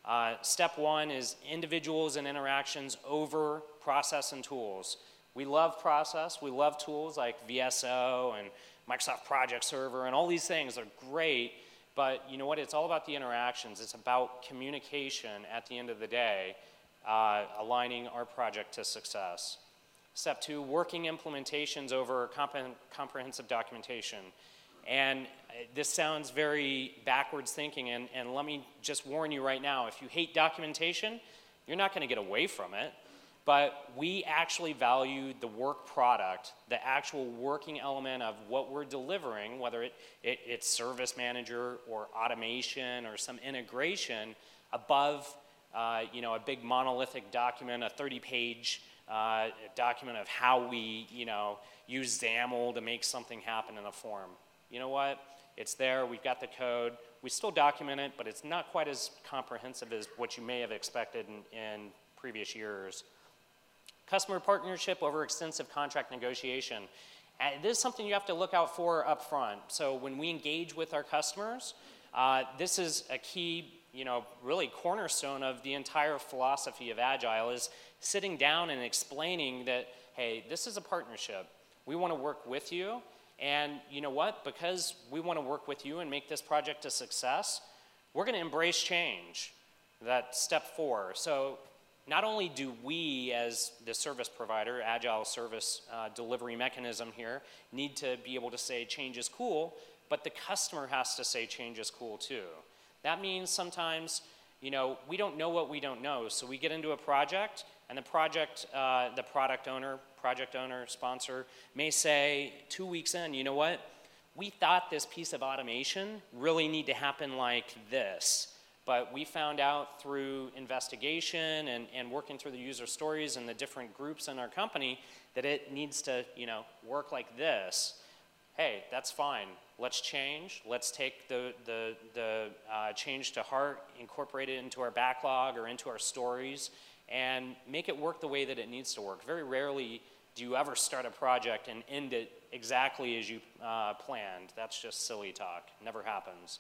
Uh, step one is individuals and interactions over process and tools. We love process, we love tools like V S O and Microsoft Project Server and all these things are great, but you know what, it's all about the interactions. It's about communication at the end of the day, uh, aligning our project to success. Step two, working implementations over compre- comprehensive documentation. And this sounds very backwards thinking, and, and let me just warn you right now, if you hate documentation, you're not going to get away from it. But we actually value the work product, the actual working element of what we're delivering, whether it, it, it's Service Manager or automation or some integration, above uh, you know, a big monolithic document, a thirty page uh, document of how we you know, use XAML to make something happen in a form. You know what? It's there, we've got the code, we still document it, but it's not quite as comprehensive as what you may have expected in, in previous years. Customer partnership over extensive contract negotiation. And this is something you have to look out for up front. So when we engage with our customers, uh, this is a key, you know, really cornerstone of the entire philosophy of Agile, is sitting down and explaining that, hey, this is a partnership. We want to work with you. And you know what? Because we want to work with you and make this project a success, we're going to embrace change. That's step four. So not only do we, as the service provider, Agile service uh, delivery mechanism here, need to be able to say change is cool, but the customer has to say change is cool too. That means sometimes, you know, we don't know what we don't know, so we get into a project, and the project, uh, the product owner, project owner, sponsor, may say two weeks in, you know what, we thought this piece of automation really need to happen like this. But we found out through investigation and, and working through the user stories and the different groups in our company that it needs to, you know, work like this. Hey, that's fine. Let's change. Let's take the, the, the uh, change to heart, incorporate it into our backlog or into our stories, and make it work the way that it needs to work. Very rarely do you ever start a project and end it exactly as you uh, planned. That's just silly talk. Never happens.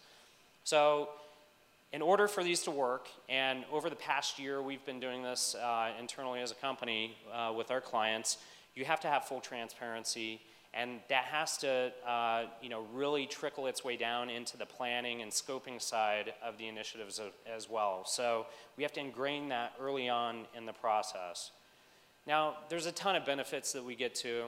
So, in order for these to work, and over the past year we've been doing this uh, internally as a company uh, with our clients, you have to have full transparency, and that has to uh, you know, really trickle its way down into the planning and scoping side of the initiatives as well. So we have to ingrain that early on in the process. Now, there's a ton of benefits that we get to,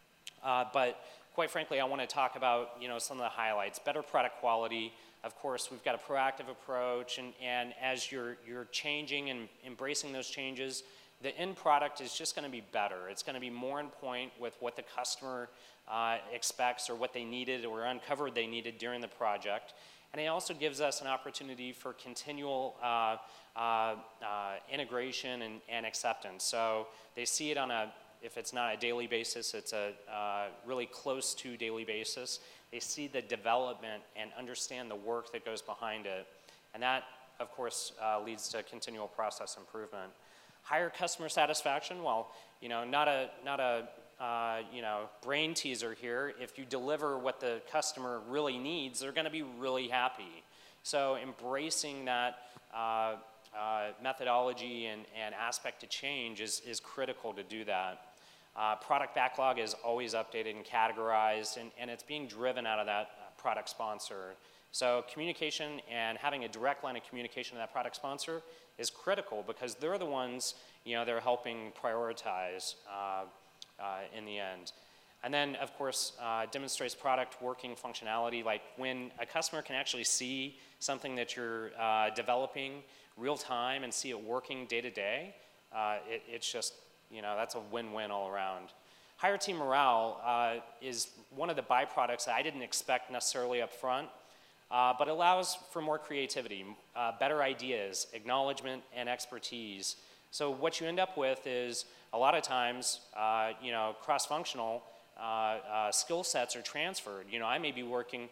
uh, but quite frankly, I want to talk about you know, some of the highlights. Better product quality. Of course, we've got a proactive approach, and, and as you're, you're changing and embracing those changes, the end product is just going to be better. It's going to be more in point with what the customer uh, expects or what they needed or uncovered they needed during the project. And it also gives us an opportunity for continual uh, uh, uh, integration and, and acceptance. So they see it on a, if it's not a daily basis, it's a uh, really close to daily basis. They see the development and understand the work that goes behind it. And that, of course, uh, leads to continual process improvement. Higher customer satisfaction, well, you know, not a, not a uh, you know, brain teaser here. If you deliver what the customer really needs, they're going to be really happy. So embracing that uh, uh, methodology and, and aspect to change is, is critical to do that. Uh, product backlog is always updated and categorized, and, and it's being driven out of that uh, product sponsor. So communication and having a direct line of communication to that product sponsor is critical because they're the ones, you know, they're helping prioritize uh, uh, in the end. And then, of course, uh, demonstrates product working functionality, like when a customer can actually see something that you're uh, developing real time and see it working day to day, uh, it, it's just, you know, that's a win-win all around. Higher team morale uh, is one of the byproducts that I didn't expect necessarily up front, uh, but allows for more creativity, uh, better ideas, acknowledgement, and expertise. So what you end up with is a lot of times, uh, you know, cross-functional uh, uh, skill sets are transferred. You know, I may be working,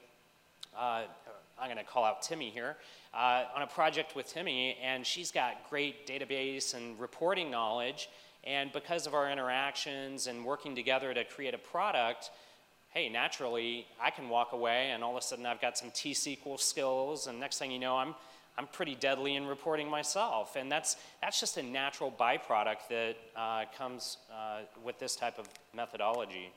uh, I'm going to call out Timmy here, uh, on a project with Timmy, and she's got great database and reporting knowledge. And because of our interactions and working together to create a product, hey, naturally, I can walk away and all of a sudden I've got some T-S Q L skills, and next thing you know, I'm, I'm pretty deadly in reporting myself. And that's, that's just a natural byproduct that uh, comes uh, with this type of methodology.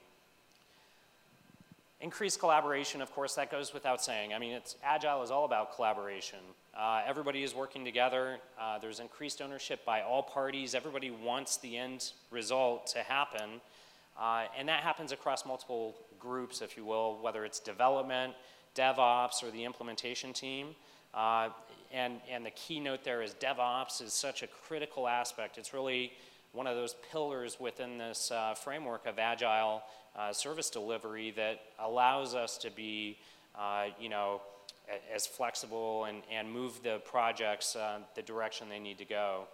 Increased collaboration, of course, that goes without saying. I mean, it's, Agile is all about collaboration. Uh, everybody is working together. Uh, there's increased ownership by all parties. Everybody wants the end result to happen. Uh, and that happens across multiple groups, if you will, whether it's development, DevOps, or the implementation team. Uh, and, and the keynote there is DevOps is such a critical aspect. It's really one of those pillars within this uh, framework of Agile Uh, service delivery that allows us to be, uh, you know, a, as flexible and, and move the projects uh, the direction they need to go.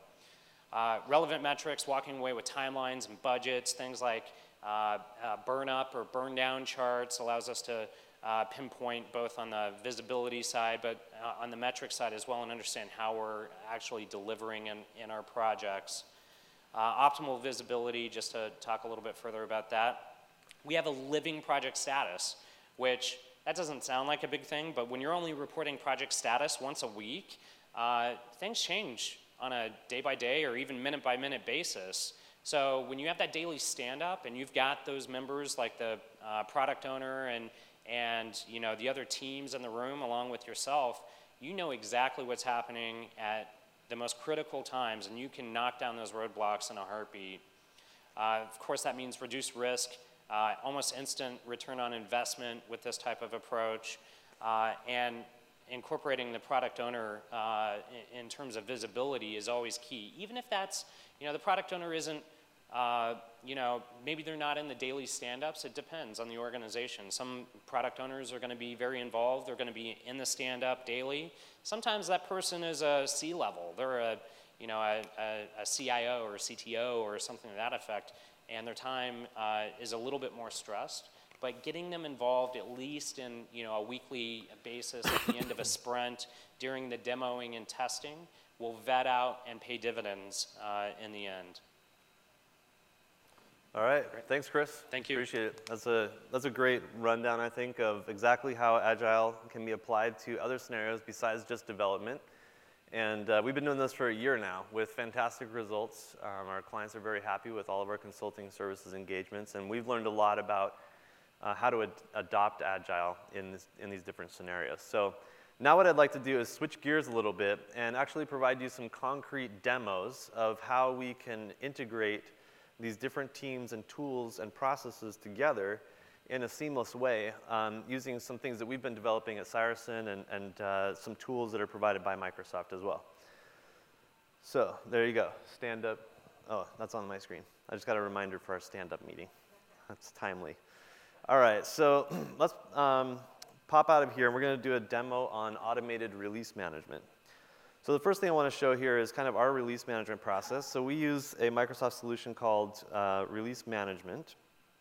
Uh, relevant metrics, walking away with timelines and budgets, things like uh, uh, burn up or burn down charts allows us to uh, pinpoint both on the visibility side but uh, on the metric side as well and understand how we're actually delivering in, in our projects. Uh, optimal visibility, just to talk a little bit further about that. We have a living project status, which that doesn't sound like a big thing, but when you're only reporting project status once a week, uh, things change on a day-by-day or even minute-by-minute basis. So when you have that daily stand-up and you've got those members like the uh, product owner and, and you know, the other teams in the room along with yourself, you know exactly what's happening at the most critical times, and you can knock down those roadblocks in a heartbeat. Uh, of course, that means reduced risk. Uh, almost instant return on investment with this type of approach, uh, and incorporating the product owner uh, in, in terms of visibility is always key. Even if that's, you know, the product owner isn't, uh, you know, maybe they're not in the daily stand-ups, it depends on the organization. Some product owners are going to be very involved, they're going to be in the stand-up daily. Sometimes that person is a C-level, they're a, you know, a, a, a C I O or a C T O or something to that effect, and their time uh, is a little bit more stressed. But getting them involved at least in, you know, a weekly basis at the end of a sprint during the demoing and testing will vet out and pay dividends uh, in the end. All right, great. Thanks, Chris. Thank you. Appreciate it. That's a, that's a great rundown, I think, of exactly how Agile can be applied to other scenarios besides just development. And uh, we've been doing this for a year now with fantastic results. Um, our clients are very happy with all of our consulting services engagements, and we've learned a lot about uh, how to ad adopt Agile in, this, in these different scenarios. So now what I'd like to do is switch gears a little bit and actually provide you some concrete demos of how we can integrate these different teams and tools and processes together in a seamless way, um, using some things that we've been developing at Syracen and, and uh, some tools that are provided by Microsoft as well. So there you go, stand up. Oh, that's on my screen. I just got a reminder for our stand-up meeting. That's timely. All right, so let's um, pop out of here, and we're gonna do a demo on automated release management. So the first thing I wanna show here is kind of our release management process. So we use a Microsoft solution called uh, Release Management.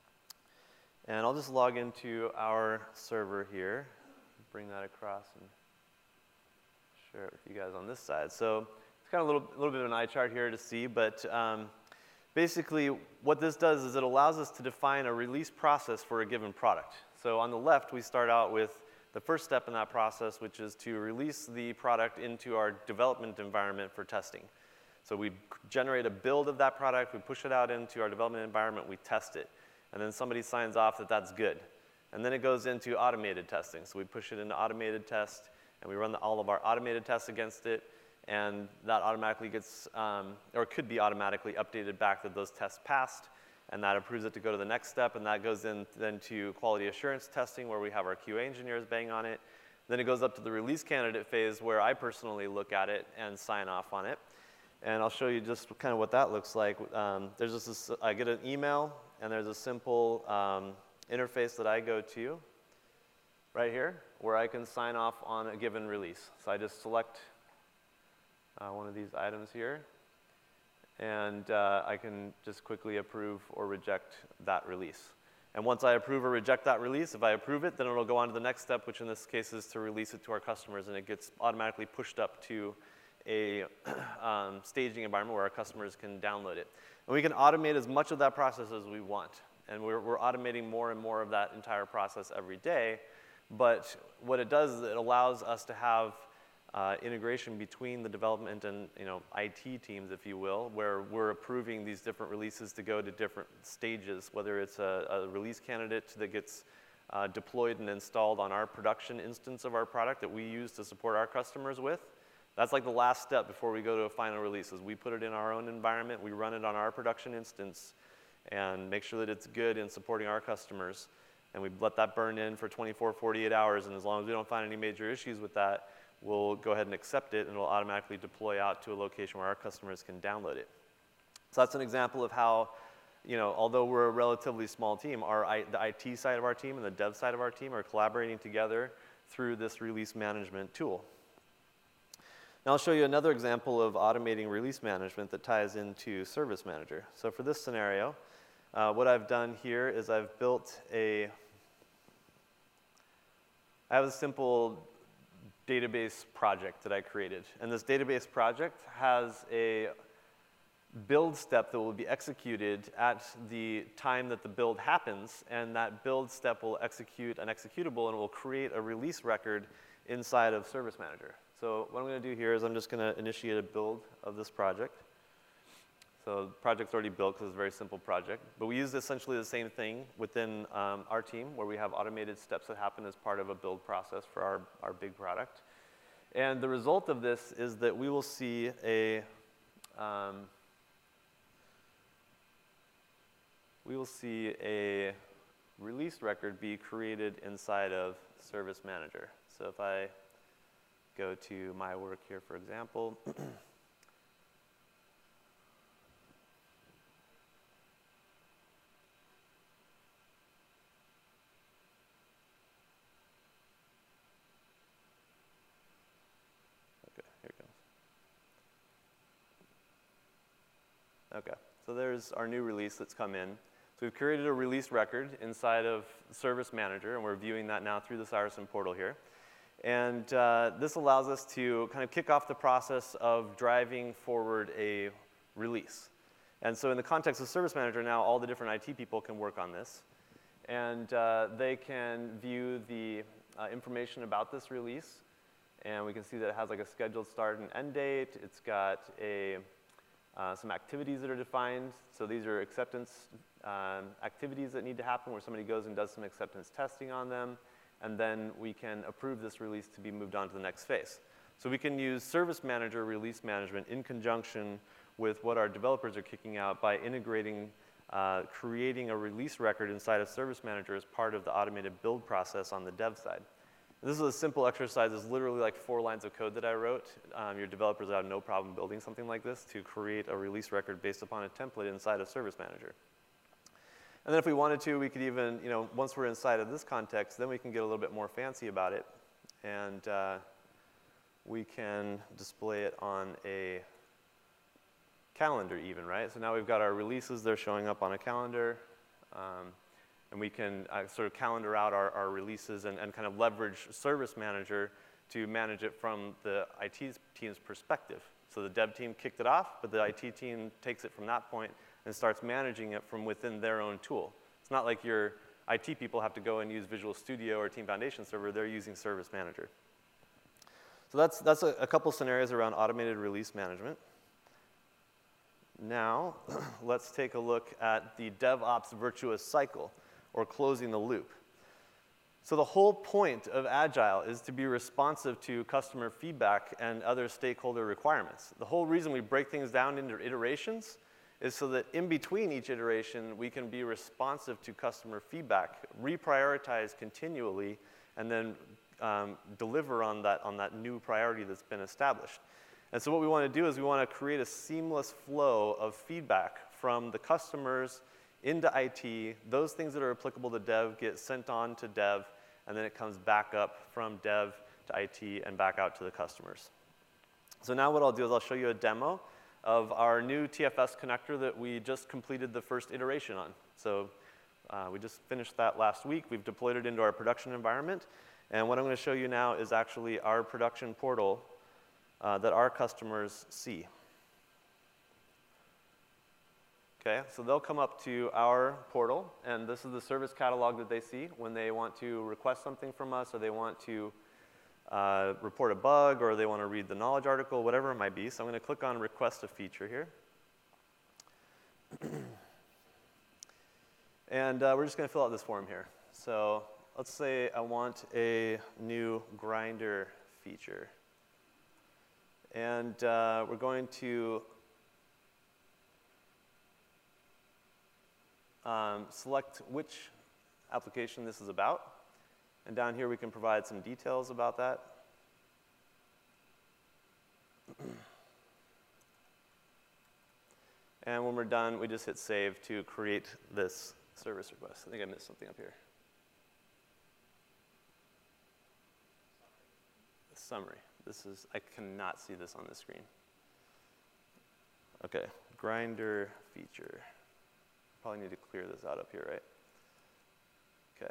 And I'll just log into our server here, bring that across and share it with you guys on this side. So it's kind of a little, a little bit of an eye chart here to see, but um, basically what this does is it allows us to define a release process for a given product. So on the left, we start out with the first step in that process, which is to release the product into our development environment for testing. So we generate a build of that product, we push it out into our development environment, we test it. And then somebody signs off that that's good. And then it goes into automated testing. So we push it into automated test, and we run the, all of our automated tests against it, and that automatically gets, um, or could be automatically updated back that those tests passed, and that approves it to go to the next step, and that goes in then to quality assurance testing, where we have our Q A engineers bang on it. Then it goes up to the release candidate phase, where I personally look at it and sign off on it. And I'll show you just kind of what that looks like. Um, there's just this, I get an email, and there's a simple um, interface that I go to right here where I can sign off on a given release. So I just select uh, one of these items here, and uh, I can just quickly approve or reject that release. And once I approve or reject that release, if I approve it, then it'll go on to the next step, which in this case is to release it to our customers, and it gets automatically pushed up to a um, staging environment where our customers can download it. And we can automate as much of that process as we want. And we're, we're automating more and more of that entire process every day. But what it does is it allows us to have uh, integration between the development and, you know, I T teams, if you will, where we're approving these different releases to go to different stages, whether it's a, a release candidate that gets uh, deployed and installed on our production instance of our product that we use to support our customers with. That's like the last step before we go to a final release, is we put it in our own environment, we run it on our production instance, and make sure that it's good in supporting our customers. And we let that burn in for twenty-four, forty-eight hours, and as long as we don't find any major issues with that, we'll go ahead and accept it, and it'll automatically deploy out to a location where our customers can download it. So that's an example of how, you know, although we're a relatively small team, our I, the I T side of our team and the dev side of our team are collaborating together through this release management tool. Now I'll show you another example of automating release management that ties into Service Manager. So for this scenario, uh, what I've done here is I've built a, I have a simple database project that I created. And this database project has a build step that will be executed at the time that the build happens, and that build step will execute an executable and will create a release record inside of Service Manager. So what I'm going to do here is I'm just going to initiate a build of this project. So the project's already built because it's a very simple project. But we use essentially the same thing within um, our team, where we have automated steps that happen as part of a build process for our, our big product. And the result of this is that we will see a um, we will see a release record be created inside of Service Manager. So if I go to my work here, for example. Okay, here it comes. Okay, so there's our new release that's come in. So we've created a release record inside of Service Manager, and we're viewing that now through the Cyrusyn portal here. And uh, this allows us to kind of kick off the process of driving forward a release. And so in the context of Service Manager now, all the different I T people can work on this. And uh, they can view the uh, information about this release. And we can see that it has like a scheduled start and end date. It's got a, uh, some activities that are defined. So these are acceptance um, activities that need to happen where somebody goes and does some acceptance testing on them. And then we can approve this release to be moved on to the next phase. So we can use Service Manager release management in conjunction with what our developers are kicking out by integrating, uh, creating a release record inside of Service Manager as part of the automated build process on the dev side. And this is a simple exercise. It's literally like four lines of code that I wrote. Um, your developers have no problem building something like this to create a release record based upon a template inside of Service Manager. And then if we wanted to, we could even, you know, once we're inside of this context, then we can get a little bit more fancy about it. And uh, we can display it on a calendar even, right? So now we've got our releases, they're showing up on a calendar. Um, and we can uh, sort of calendar out our, our releases and, and kind of leverage Service Manager to manage it from the I T team's perspective. So the dev team kicked it off, but the I T team takes it from that point and starts managing it from within their own tool. It's not like your I T people have to go and use Visual Studio or Team Foundation Server. They're using Service Manager. So that's, that's a, a couple scenarios around automated release management. Now, let's take a look at the DevOps virtuous cycle, or closing the loop. So the whole point of Agile is to be responsive to customer feedback and other stakeholder requirements. The whole reason we break things down into iterations is so that in between each iteration, we can be responsive to customer feedback, reprioritize continually, and then um, deliver on that, on that new priority that's been established. And so what we want to do is we want to create a seamless flow of feedback from the customers into I T. Those things that are applicable to dev get sent on to dev, and then it comes back up from dev to I T and back out to the customers. So now what I'll do is I'll show you a demo of our new T F S connector that we just completed the first iteration on. So uh, we just finished that last week. We've deployed it into our production environment. And what I'm going to show you now is actually our production portal uh, that our customers see. Okay, so they'll come up to our portal, and this is the service catalog that they see when they want to request something from us or they want to uh, report a bug, or they want to read the knowledge article, whatever it might be. So I'm going to click on request a feature here. And uh, we're just going to fill out this form here. So let's say I want a new grinder feature. And uh, we're going to um, select which application this is about. And down here we can provide some details about that. And when we're done, we just hit save to create this service request. I think I missed something up here. The summary. This is, I cannot see this on the screen. Okay, grinder feature. Probably need to clear this out up here, right? Okay.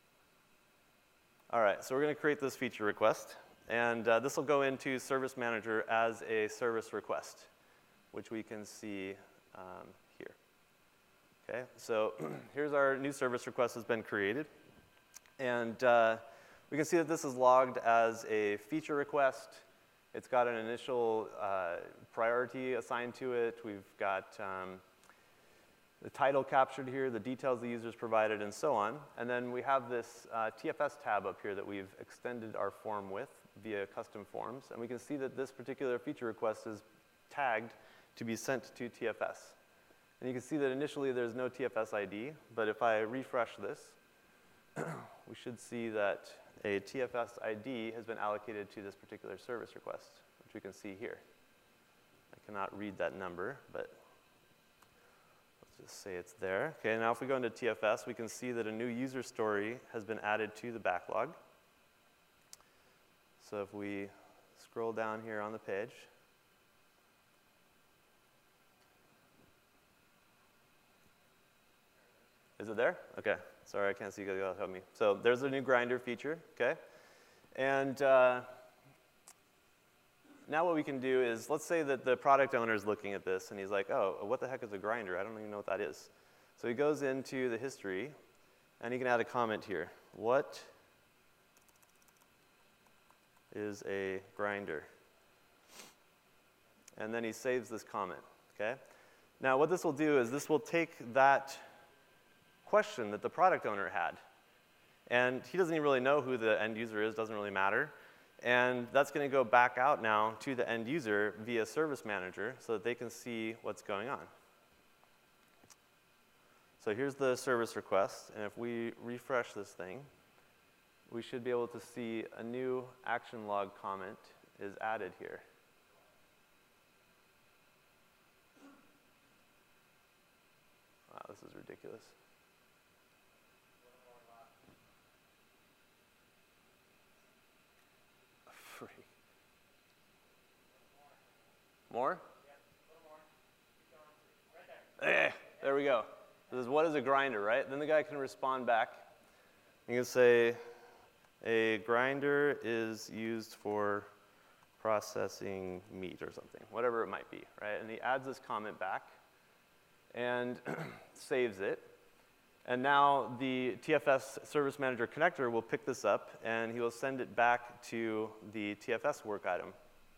All right, so we're going to create this feature request. And uh, this will go into Service Manager as a service request, which we can see um, here. Okay, so here's our new service request has been created. And uh, we can see that this is logged as a feature request. It's got an initial uh, priority assigned to it. We've got um, the title captured here, the details the user's provided, and so on. And then we have this uh, T F S tab up here that we've extended our form with via custom forms. And we can see that this particular feature request is tagged to be sent to T F S. And you can see that initially there's no T F S I D, but if I refresh this, we should see that a T F S I D has been allocated to this particular service request, which we can see here. I cannot read that number, but let's just say it's there. Okay, now if we go into T F S, we can see that a new user story has been added to the backlog. So if we scroll down here on the page, is it there? Okay, sorry, I can't see, you gotta help me. So there's a new grinder feature, okay? And uh, now what we can do is, let's say that the product owner is looking at this and he's like, oh, what the heck is a grinder? I don't even know what that is. So he goes into the history and he can add a comment here. What is a grinder? And then he saves this comment, okay? Now what this will do is this will take that question that the product owner had. And he doesn't even really know who the end user is, doesn't really matter. And that's going to go back out now to the end user via Service Manager so that they can see what's going on. So here's the service request, and if we refresh this thing, we should be able to see a new action log comment is added here. Wow, this is ridiculous. Free. More? Eh, there we go. This is what is a grinder, right? Then the guy can respond back. You can say, a grinder is used for processing meat or something, whatever it might be, right? And he adds this comment back and saves it. And now the T F S Service Manager connector will pick this up and he will send it back to the T F S work item.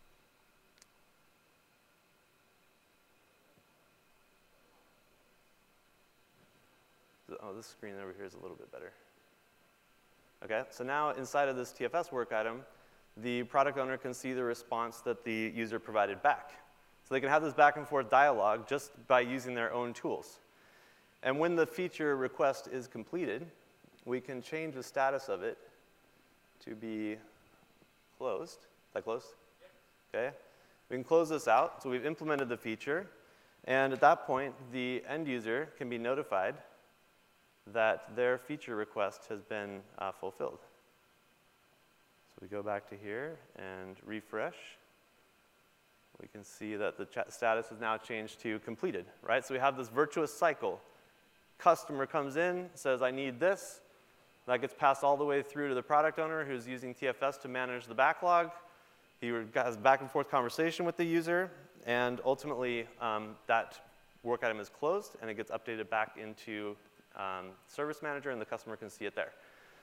Oh, this screen over here is a little bit better. Okay, so now inside of this T F S work item, the product owner can see the response that the user provided back. So they can have this back and forth dialogue just by using their own tools. And when the feature request is completed, we can change the status of it to be closed. Is that closed? Yep. Okay. We can close this out. So we've implemented the feature. And at that point, the end user can be notified that their feature request has been uh, fulfilled. So we go back to here and refresh. We can see that the chat status is now changed to completed, right? So we have this virtuous cycle. Customer comes in, says, I need this. That gets passed all the way through to the product owner who's using T F S to manage the backlog. He has back and forth conversation with the user, and ultimately um, that work item is closed and it gets updated back into um, Service Manager and the customer can see it there.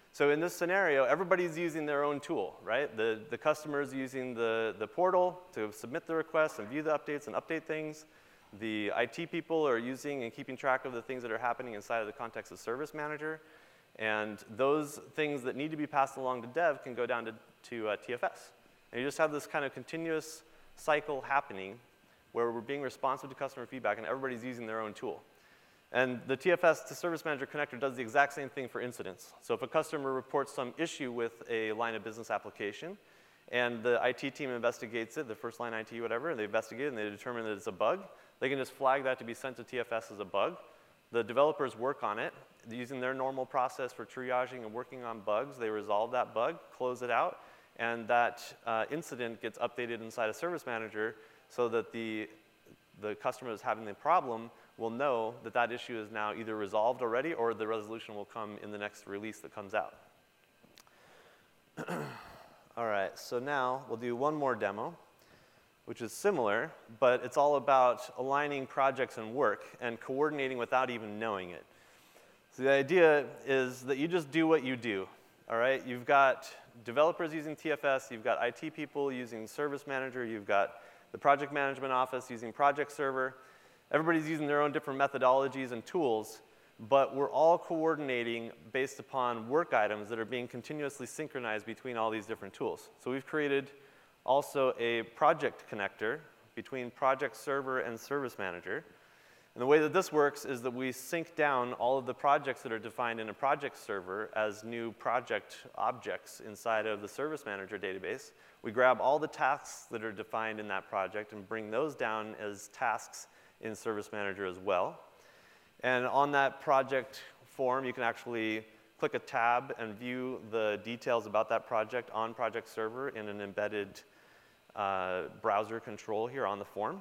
So in this scenario, everybody's using their own tool, right? The, the customer is using the, the portal to submit the requests and view the updates and update things. The I T people are using and keeping track of the things that are happening inside of the context of Service Manager. And those things that need to be passed along to dev can go down to, to uh, T F S. And you just have this kind of continuous cycle happening where we're being responsive to customer feedback and everybody's using their own tool. And the T F S to Service Manager connector does the exact same thing for incidents. So if a customer reports some issue with a line of business application, and the I T team investigates it, the first line I T, whatever, and they investigate it and they determine that it's a bug, they can just flag that to be sent to T F S as a bug. The developers work on it using their normal process for triaging and working on bugs. They resolve that bug, close it out, and that uh, incident gets updated inside a Service Manager so that the, the customer that's having the problem will know that that issue is now either resolved already or the resolution will come in the next release that comes out. All right, so now we'll do one more demo, which is similar, but it's all about aligning projects and work and coordinating without even knowing it. So the idea is that you just do what you do, all right? You've got developers using T F S, you've got I T people using Service Manager, you've got the project management office using Project Server. Everybody's using their own different methodologies and tools, but we're all coordinating based upon work items that are being continuously synchronized between all these different tools. So we've created also a project connector between Project Server and Service Manager. And the way that this works is that we sync down all of the projects that are defined in a project server as new project objects inside of the Service Manager database. We grab all the tasks that are defined in that project and bring those down as tasks in Service Manager as well. And on that project form, you can actually click a tab and view the details about that project on Project Server in an embedded uh, browser control here on the form.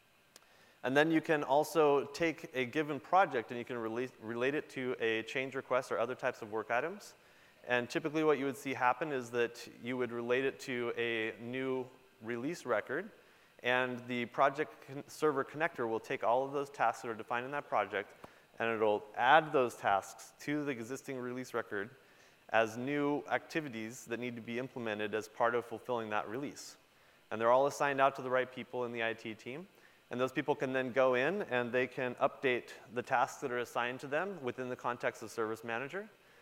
And then you can also take a given project and you can relate, relate it to a change request or other types of work items. And typically what you would see happen is that you would relate it to a new release record, and the project server connector will take all of those tasks that are defined in that project, and it'll add those tasks to the existing release record as new activities that need to be implemented as part of fulfilling that release. And they're all assigned out to the right people in the I T team. And those people can then go in and they can update the tasks that are assigned to them within the context of Service Manager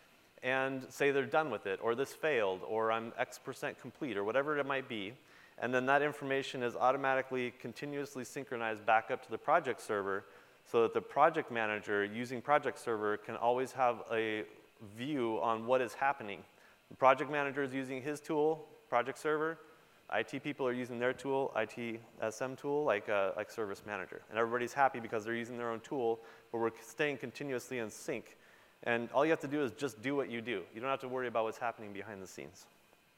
and say they're done with it, or this failed, or I'm X percent complete, or whatever it might be. And then that information is automatically continuously synchronized back up to the project server so that the project manager using Project Server can always have a view on what is happening. The project manager is using his tool, Project Server. I T people are using their tool, I T S M tool, like, uh, like Service Manager. And everybody's happy because they're using their own tool, but we're staying continuously in sync. And all you have to do is just do what you do. You don't have to worry about what's happening behind the scenes.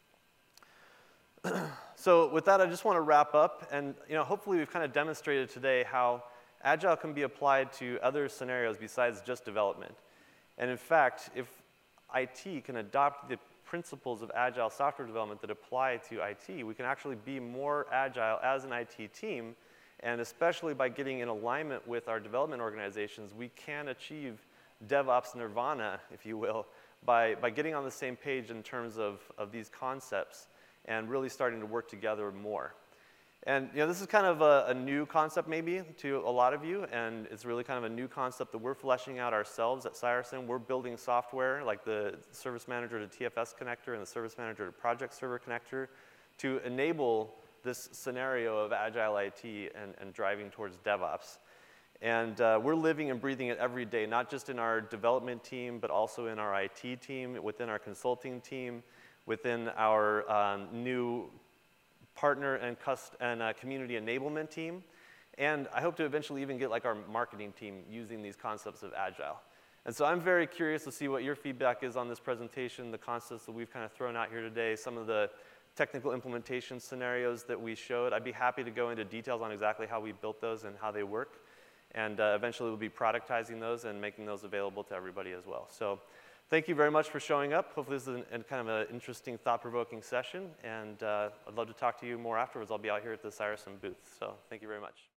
So with that, I just want to wrap up. And you know, hopefully we've kind of demonstrated today how Agile can be applied to other scenarios besides just development. And in fact, if I T can adopt the principles of Agile software development that apply to I T, we can actually be more agile as an I T team. And especially by getting in alignment with our development organizations, we can achieve DevOps nirvana, if you will, by, by getting on the same page in terms of, of these concepts and really starting to work together more. And you know, this is kind of a, a new concept maybe to a lot of you, and it's really kind of a new concept that we're fleshing out ourselves at Syracen. We're building software like the Service Manager to T F S connector and the Service Manager to Project Server connector to enable this scenario of Agile I T and, and driving towards DevOps. And uh, we're living and breathing it every day, not just in our development team, but also in our I T team, within our consulting team, within our um, new partner and, cust and uh, community enablement team. And I hope to eventually even get like our marketing team using these concepts of Agile. And so I'm very curious to see what your feedback is on this presentation, the concepts that we've kind of thrown out here today, some of the technical implementation scenarios that we showed. I'd be happy to go into details on exactly how we built those and how they work. And uh, eventually we'll be productizing those and making those available to everybody as well. So thank you very much for showing up. Hopefully this is an, kind of an interesting, thought-provoking session. And uh, I'd love to talk to you more afterwards. I'll be out here at the Syracen booth. So thank you very much.